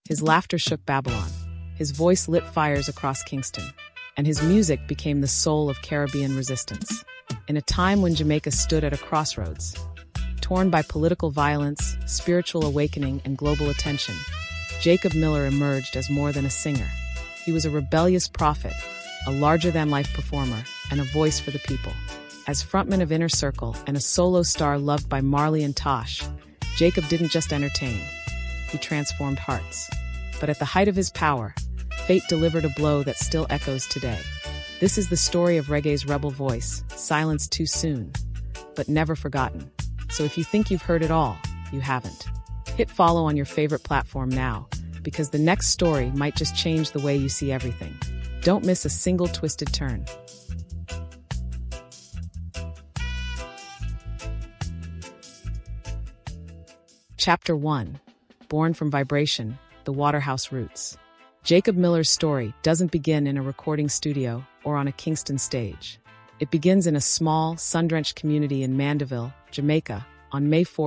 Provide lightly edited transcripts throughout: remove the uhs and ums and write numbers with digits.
His laughter shook Babylon. His voice lit fires across Kingston. And his music became the soul of Caribbean resistance. In a time when Jamaica stood at a crossroads, torn by political violence, spiritual awakening, and global attention, Jacob Miller emerged as more than a singer. He was a rebellious prophet, a larger-than-life performer, and a voice for the people. As frontman of Inner Circle and a solo star loved by Marley and Tosh, Jacob didn't just entertain. He transformed hearts. But at the height of his power, fate delivered a blow that still echoes today. This is the story of reggae's rebel voice, silenced too soon, but never forgotten. So if you think you've heard it all, you haven't. Hit follow on your favorite platform now, because the next story might just change the way you see everything. Don't miss a single twisted turn. Chapter 1. Born from Vibration, The Waterhouse Roots. Jacob Miller's story doesn't begin in a recording studio or on a Kingston stage. It begins in a small, sun-drenched community in Mandeville, Jamaica, on May 4,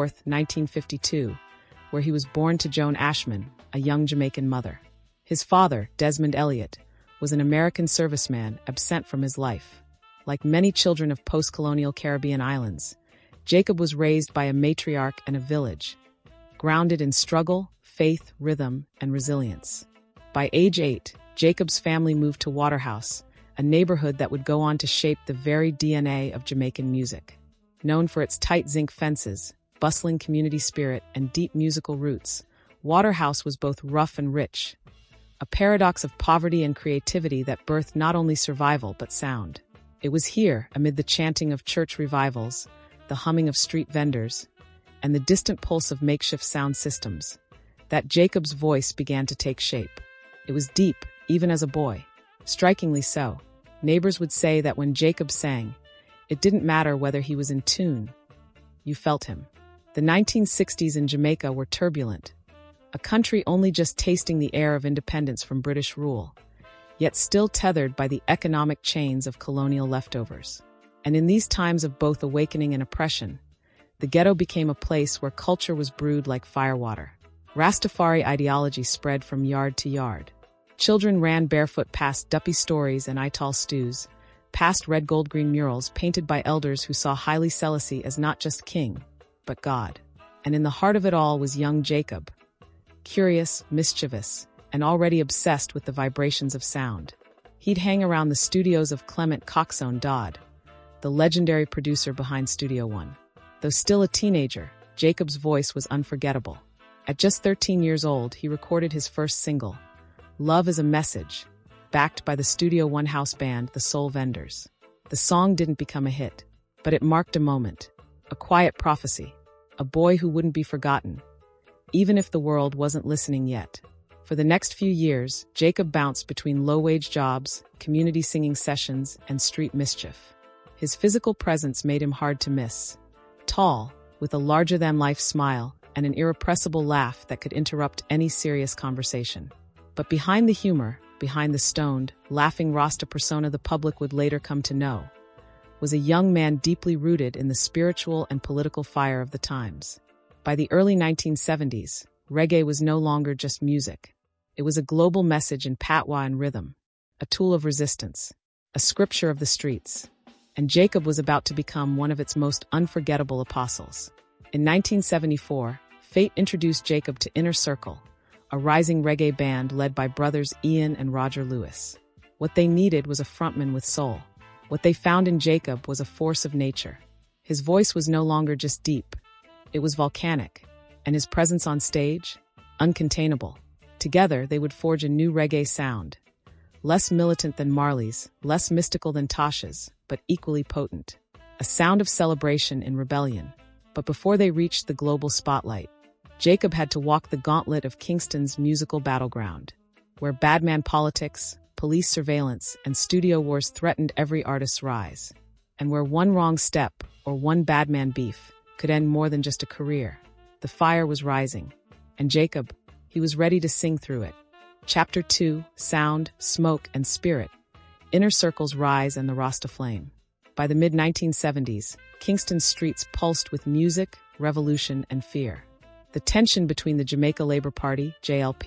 1952, where he was born to Joan Ashman, a young Jamaican mother. His father, Desmond Elliott, was an American serviceman absent from his life. Like many children of post-colonial Caribbean islands, Jacob was raised by a matriarch and a village, grounded in struggle, faith, rhythm, and resilience. By age 8, Jacob's family moved to Waterhouse, a neighborhood that would go on to shape the very DNA of Jamaican music. Known for its tight zinc fences, bustling community spirit, and deep musical roots, Waterhouse was both rough and rich, a paradox of poverty and creativity that birthed not only survival but sound. It was here, amid the chanting of church revivals, the humming of street vendors, and the distant pulse of makeshift sound systems, that Jacob's voice began to take shape. It was deep, even as a boy. Strikingly so. Neighbors would say that when Jacob sang, it didn't matter whether he was in tune. You felt him. The 1960s in Jamaica were turbulent, a country only just tasting the air of independence from British rule, yet still tethered by the economic chains of colonial leftovers. And in these times of both awakening and oppression, the ghetto became a place where culture was brewed like firewater. Rastafari ideology spread from yard to yard. Children ran barefoot past duppy stories and ital stews, past red gold green murals painted by elders who saw Haile Selassie as not just king, but God. And in the heart of it all was young Jacob, curious, mischievous, and already obsessed with the vibrations of sound. He'd hang around the studios of Clement Coxone Dodd, the legendary producer behind Studio One. Though still a teenager, Jacob's voice was unforgettable. At just 13 years old, he recorded his first single, Love is a Message, backed by the Studio One house band, the Soul Vendors. The song didn't become a hit, but it marked a moment, a quiet prophecy, a boy who wouldn't be forgotten, even if the world wasn't listening yet. For the next few years, Jacob bounced between low-wage jobs, community singing sessions, and street mischief. His physical presence made him hard to miss. Tall, with a larger-than-life smile and an irrepressible laugh that could interrupt any serious conversation. But behind the humor, behind the stoned, laughing Rasta persona the public would later come to know, was a young man deeply rooted in the spiritual and political fire of the times. By the early 1970s, reggae was no longer just music. It was a global message in patois and rhythm, a tool of resistance, a scripture of the streets. And Jacob was about to become one of its most unforgettable apostles. In 1974, fate introduced Jacob to Inner Circle, a rising reggae band led by brothers Ian and Roger Lewis. What they needed was a frontman with soul. What they found in Jacob was a force of nature. His voice was no longer just deep. It was volcanic, and his presence on stage, uncontainable. Together, they would forge a new reggae sound, less militant than Marley's, less mystical than Tosh's, but equally potent. A sound of celebration in rebellion. But before they reached the global spotlight, Jacob had to walk the gauntlet of Kingston's musical battleground, where badman politics, police surveillance, and studio wars threatened every artist's rise, and where one wrong step or one badman beef could end more than just a career. The fire was rising, and Jacob, he was ready to sing through it. Chapter 2, Sound, Smoke, and Spirit, Inner Circle's Rise and the Rasta Flame. By the mid-1970s, Kingston's streets pulsed with music, revolution, and fear. The tension between the Jamaica Labour Party, JLP,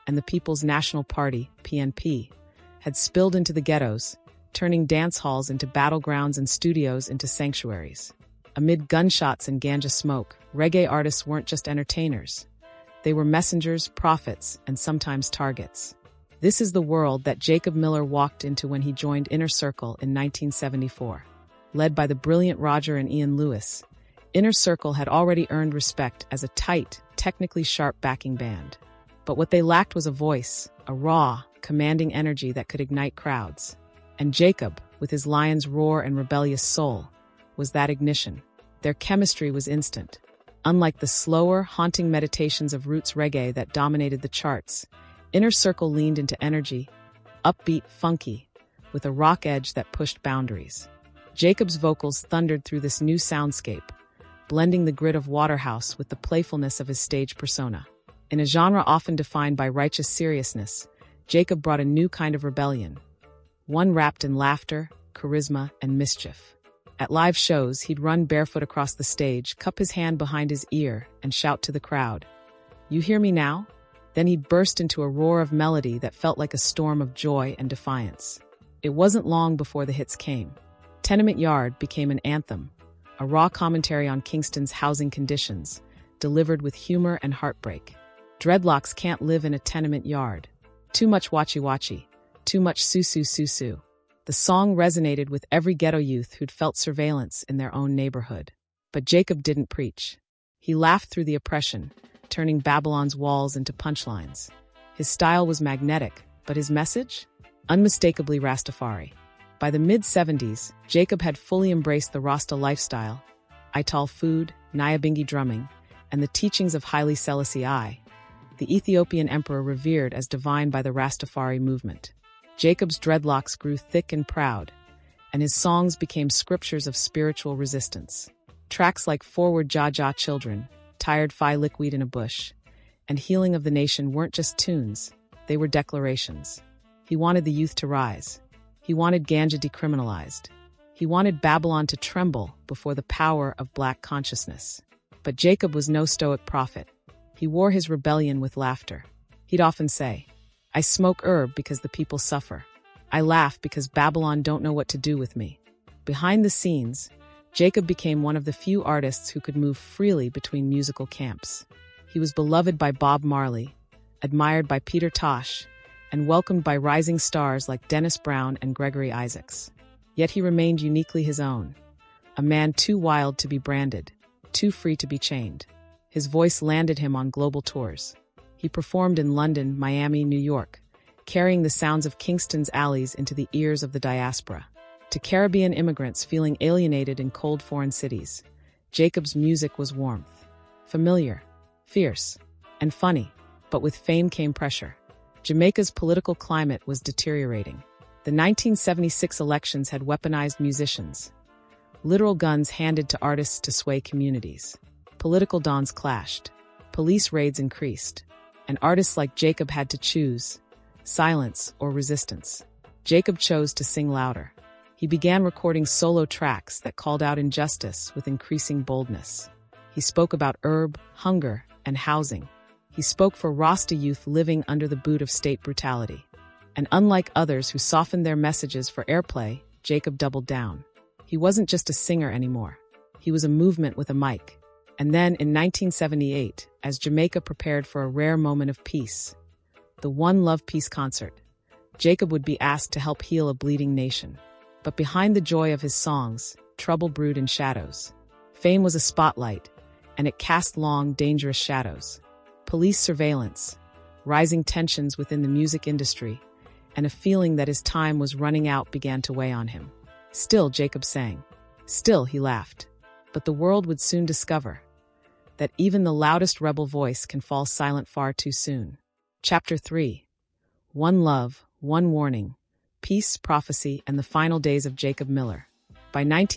and the People's National Party, PNP, had spilled into the ghettos, turning dance halls into battlegrounds and studios into sanctuaries. Amid gunshots and ganja smoke, reggae artists weren't just entertainers. They were messengers, prophets, and sometimes targets. This is the world that Jacob Miller walked into when he joined Inner Circle in 1974. Led by the brilliant Roger and Ian Lewis, Inner Circle had already earned respect as a tight, technically sharp backing band. But what they lacked was a voice, a raw, commanding energy that could ignite crowds. And Jacob, with his lion's roar and rebellious soul, was that ignition. Their chemistry was instant. Unlike the slower, haunting meditations of roots reggae that dominated the charts, Inner Circle leaned into energy, upbeat, funky, with a rock edge that pushed boundaries. Jacob's vocals thundered through this new soundscape, blending the grit of Waterhouse with the playfulness of his stage persona. In a genre often defined by righteous seriousness, Jacob brought a new kind of rebellion, one wrapped in laughter, charisma, and mischief. At live shows, he'd run barefoot across the stage, cup his hand behind his ear, and shout to the crowd, "You hear me now?" Then he'd burst into a roar of melody that felt like a storm of joy and defiance. It wasn't long before the hits came. Tenement Yard became an anthem, a raw commentary on Kingston's housing conditions, delivered with humor and heartbreak. Dreadlocks can't live in a tenement yard. Too much wachi-wachi. Too much su-su-su-su. The song resonated with every ghetto youth who'd felt surveillance in their own neighborhood. But Jacob didn't preach. He laughed through the oppression, turning Babylon's walls into punchlines. His style was magnetic, but his message? Unmistakably Rastafari. By the mid-70s, Jacob had fully embraced the Rasta lifestyle, Ital food, Nyabingi drumming, and the teachings of Haile Selassie I, the Ethiopian emperor revered as divine by the Rastafari movement. Jacob's dreadlocks grew thick and proud, and his songs became scriptures of spiritual resistance. Tracks like Forward Jah Jah Children, Tired Fi Liquid in a Bush, and Healing of the Nation weren't just tunes, they were declarations. He wanted the youth to rise. He wanted ganja decriminalized. He wanted Babylon to tremble before the power of black consciousness. But Jacob was no stoic prophet. He wore his rebellion with laughter. He'd often say, "I smoke herb because the people suffer. I laugh because Babylon don't know what to do with me." Behind the scenes, Jacob became one of the few artists who could move freely between musical camps. He was beloved by Bob Marley, admired by Peter Tosh, and welcomed by rising stars like Dennis Brown and Gregory Isaacs. Yet he remained uniquely his own, a man too wild to be branded, too free to be chained. His voice landed him on global tours. He performed in London, Miami, New York, carrying the sounds of Kingston's alleys into the ears of the diaspora. To Caribbean immigrants feeling alienated in cold foreign cities, Jacob's music was warmth, familiar, fierce, and funny. But with fame came pressure. Jamaica's political climate was deteriorating. The 1976 elections had weaponized musicians. Literal guns handed to artists to sway communities. Political dons clashed. Police raids increased. And artists like Jacob had to choose silence or resistance. Jacob chose to sing louder. He began recording solo tracks that called out injustice with increasing boldness. He spoke about herb, hunger, and housing. He spoke for Rasta youth living under the boot of state brutality. And unlike others who softened their messages for airplay, Jacob doubled down. He wasn't just a singer anymore. He was a movement with a mic. And then, in 1978, as Jamaica prepared for a rare moment of peace, the One Love Peace concert, Jacob would be asked to help heal a bleeding nation. But behind the joy of his songs, trouble brewed in shadows. Fame was a spotlight, and it cast long, dangerous shadows. Police surveillance, rising tensions within the music industry, and a feeling that his time was running out began to weigh on him. Still, Jacob sang. Still, he laughed. But the world would soon discover that even the loudest rebel voice can fall silent far too soon. Chapter 3. One Love, One Warning, Peace, Prophecy, and the Final Days of Jacob Miller. By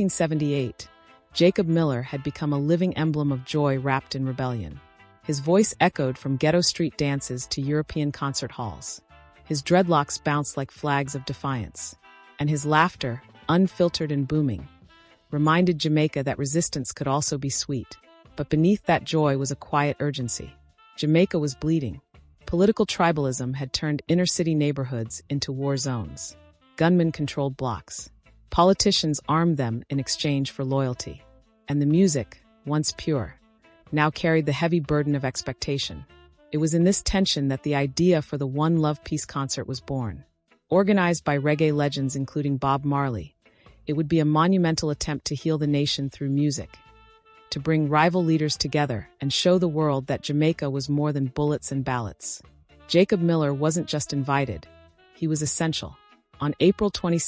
1978, Jacob Miller had become a living emblem of joy wrapped in rebellion. His voice echoed from ghetto street dances to European concert halls. His dreadlocks bounced like flags of defiance. And his laughter, unfiltered and booming, reminded Jamaica that resistance could also be sweet. But beneath that joy was a quiet urgency. Jamaica was bleeding. Political tribalism had turned inner-city neighborhoods into war zones. Gunmen controlled blocks. Politicians armed them in exchange for loyalty. And the music, once pure, now carried the heavy burden of expectation. It was in this tension that the idea for the One Love Peace concert was born. Organized by reggae legends including Bob Marley, it would be a monumental attempt to heal the nation through music, to bring rival leaders together and show the world that Jamaica was more than bullets and ballots. Jacob Miller wasn't just invited, he was essential. On April 22,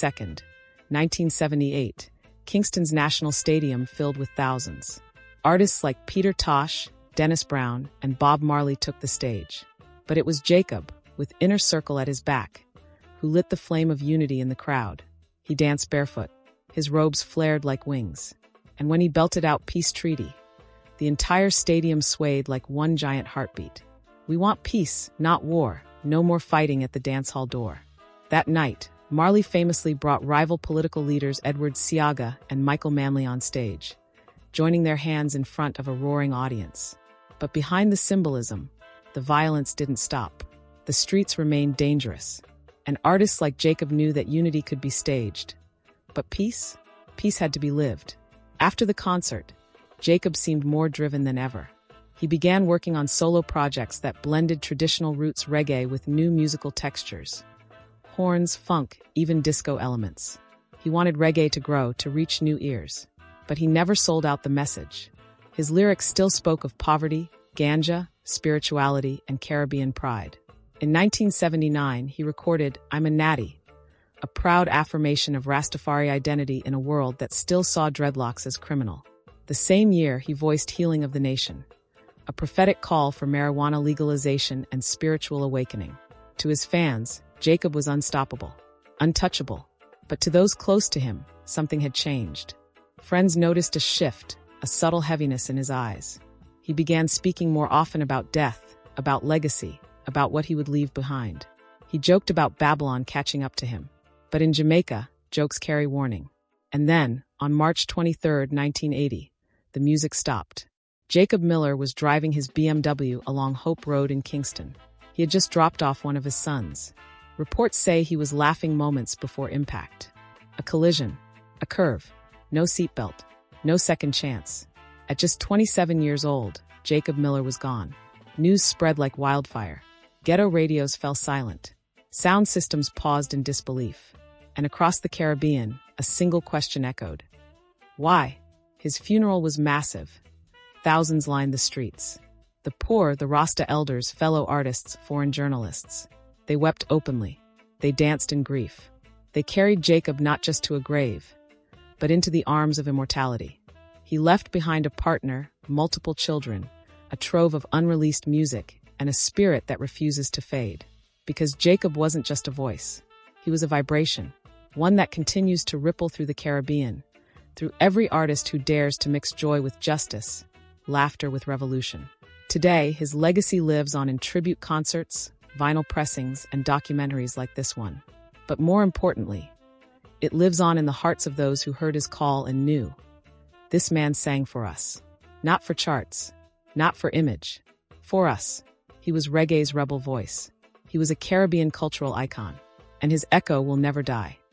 1978, Kingston's National Stadium filled with thousands. Artists like Peter Tosh, Dennis Brown, and Bob Marley took the stage. But it was Jacob, with Inner Circle at his back, who lit the flame of unity in the crowd. He danced barefoot. His robes flared like wings. And when he belted out Peace Treaty, the entire stadium swayed like one giant heartbeat. We want peace, not war. No more fighting at the dance hall door. That night, Marley famously brought rival political leaders Edward Seaga and Michael Manley on stage, joining their hands in front of a roaring audience. But behind the symbolism, the violence didn't stop. The streets remained dangerous, and artists like Jacob knew that unity could be staged. But peace? Peace had to be lived. After the concert, Jacob seemed more driven than ever. He began working on solo projects that blended traditional roots reggae with new musical textures. Horns, funk, even disco elements. He wanted reggae to grow, to reach new ears. But he never sold out the message. His lyrics still spoke of poverty, ganja, spirituality, and Caribbean pride. In 1979, he recorded I'm a Natty, a proud affirmation of Rastafari identity in a world that still saw dreadlocks as criminal. The same year, he voiced Healing of the Nation, a prophetic call for marijuana legalization and spiritual awakening. To his fans, Jacob was unstoppable, untouchable. But to those close to him, something had changed. Friends noticed a shift, a subtle heaviness in his eyes. He began speaking more often about death, about legacy, about what he would leave behind. He joked about Babylon catching up to him. But in Jamaica, jokes carry warning. And then, on March 23, 1980, the music stopped. Jacob Miller was driving his BMW along Hope Road in Kingston. He had just dropped off one of his sons. Reports say he was laughing moments before impact. A collision, a curve, no seatbelt, no second chance. At just 27 years old, Jacob Miller was gone. News spread like wildfire. Ghetto radios fell silent. Sound systems paused in disbelief. And across the Caribbean, a single question echoed. Why? His funeral was massive. Thousands lined the streets. The poor, the Rasta elders, fellow artists, foreign journalists. They wept openly. They danced in grief. They carried Jacob not just to a grave, but into the arms of immortality. He left behind a partner, multiple children, a trove of unreleased music, and a spirit that refuses to fade. Because Jacob wasn't just a voice. He was a vibration, one that continues to ripple through the Caribbean, through every artist who dares to mix joy with justice, laughter with revolution. Today, his legacy lives on in tribute concerts, vinyl pressings, and documentaries like this one. But more importantly, it lives on in the hearts of those who heard his call and knew. This man sang for us. Not for charts, not for image. For us. He was reggae's rebel voice. He was a Caribbean cultural icon. And his echo will never die.